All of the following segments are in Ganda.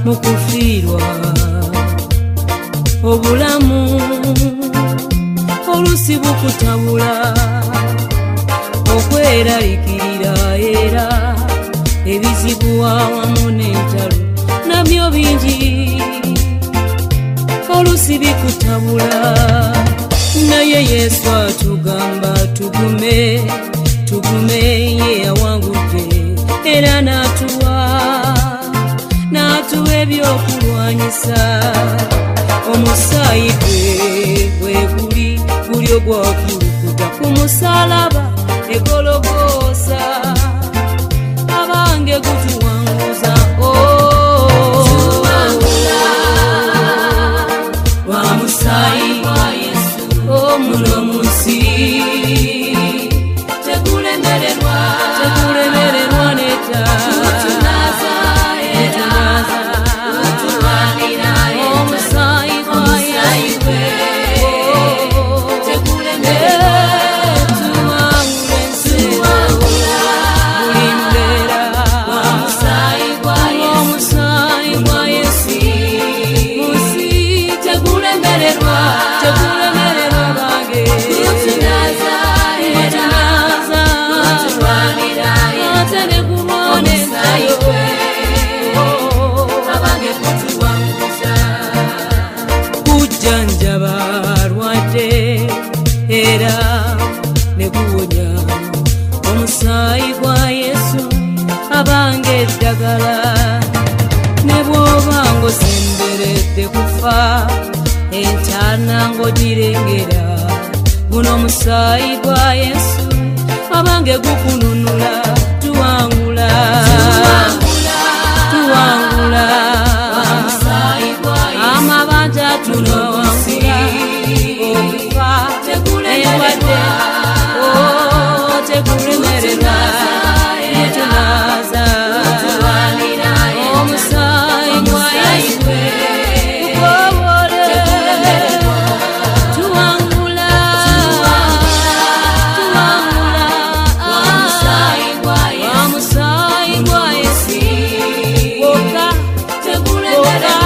mukufiirwa obulamu olusi bukutabula okweraliikirira era ebizibu awamu n'entalo nabyo bingi olusi bikutabula naye Yesu atugamba tugume ye yawangudde era n'atuwa ebyokulwanyisa omusaayi gwe guli ogwakulukuta ku musalaba egologoosa abange gutuwanguza wa musaayi gwa Yesu muno munsi tegulemererwa neta era neguwonya omusaayi gwa Yesu abange eddagala ne bw'oba ng'osemberedde kufa entaana ng'ogirengera guno omusaayi gwa Yesu abange gukununula tuwangula amabanja tunawangula okufa tegulemererwa mutunaza omusaayi gwa Yesu tuwangula omusaayi gwa Yesu woka tegulemererwa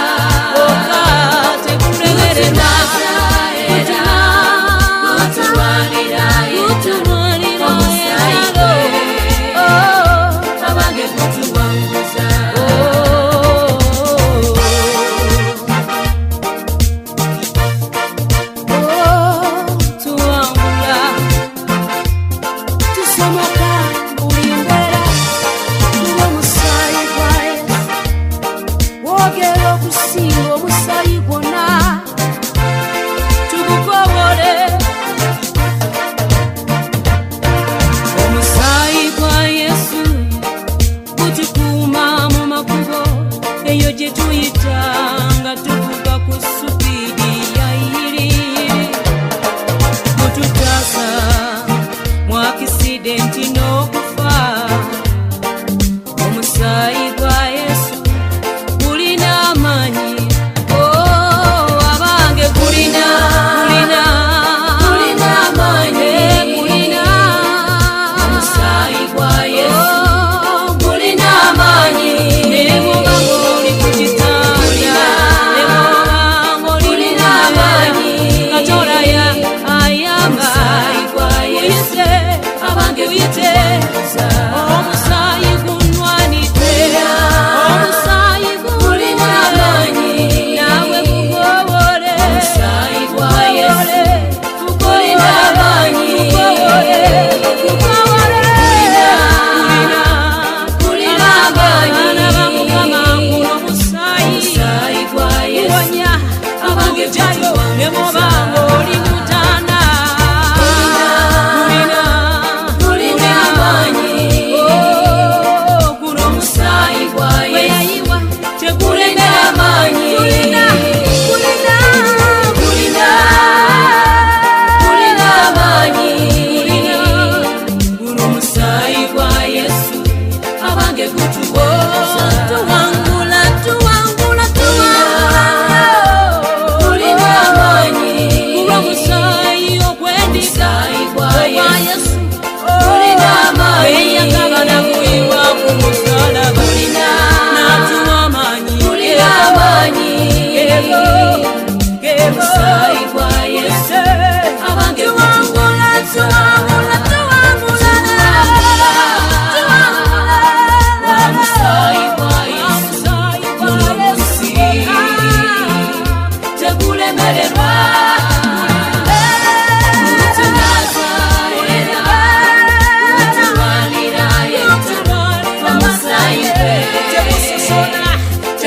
eyo gye tuyitanga tuvuga ku supiidi ya iri mututaasa mu akisidenti n'okufa omusaayi gwa Yesu gulina amaanyi abange gulina amaanyi omusaayi gwa Yesu gulina amaanyi ne bw'oba ng'oli ku kitanda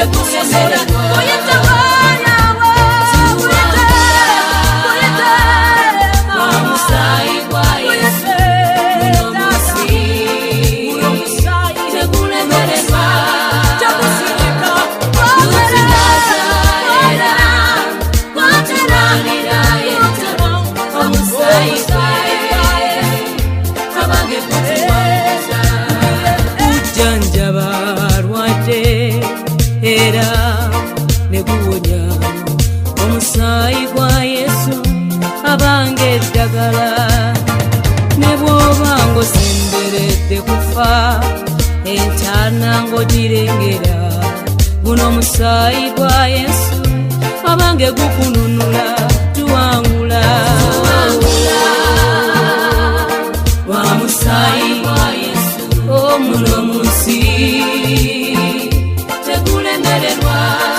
tekulemererwa wamusayi gwa Yesu uno musi tekulemererwa kutunaza era kuturwanira yetero omusayi gwe abange kutuwanguza kujanjaba balwadde era neguwonya omusayi gwa Yesu abange eddagala ne bw'oba ng'osemberedde kufa entaana ng'ogirengera guno omusayi gwa Yesu abange gukununula tuwangula wa musayi gwa Yesu omuno munsi tekulemererwa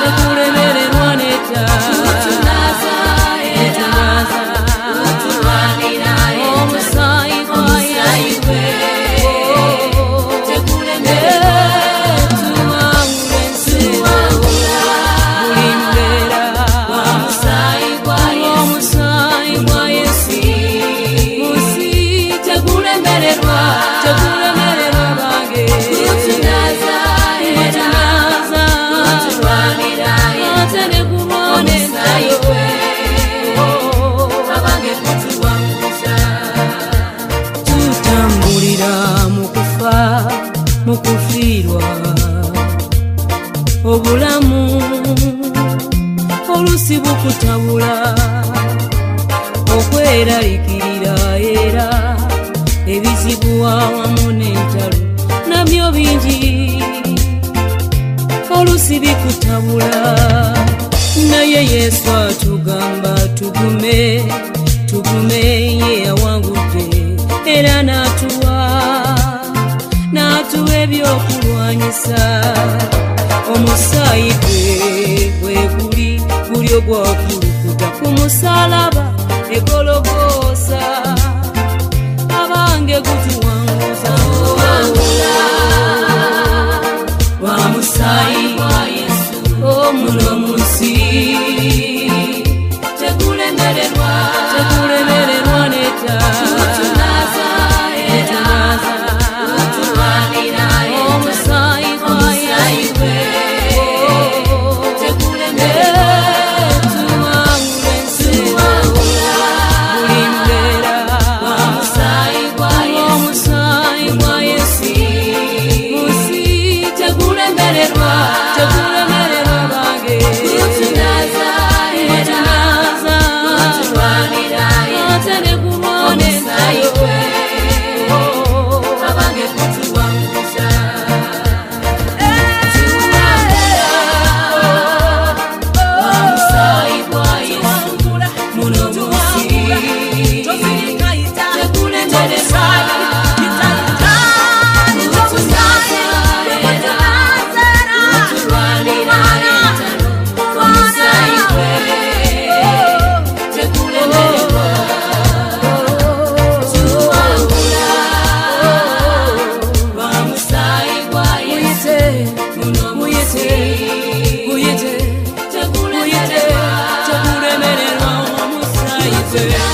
neta kutunaza era kuturwanira omusayi gwa Yesu tekulemererwa tuwangule ensi buli mbeera wa musayi gwa Yesu munsi tekulemererwa bange kutunaza era kuturwanira ate ne kubona ensayi gwe abange kutuwanguza tutambulira mu kufa mu kufiirwa obulamu olusi bukutabula okweraliikirira era ebizibu awamu n'entalo nabyo bingi olusi bikutabula naye Yesu atugamba tugume ye yawangudde era n'atuwa ebyokulwanyisa omusayi gwe guli ogwakulukuta ku musalaba egologoosa abange gutuwanguza wa musayi gwa Yesu omuno munsi tekulemererwa neta kutunaza kuturwanira omusayi gwa Yesu tekulemererwa tuwangule ensi buli mbeera wa musayi gwa Yesu munsi tekulemererwa bange kutunaza kuturwanira ate ne kubona ensayi gwe abange kutuwanguza wa musayi gwa Yesu muno munsi tekulemererwa tekulemererwa omusayi gwe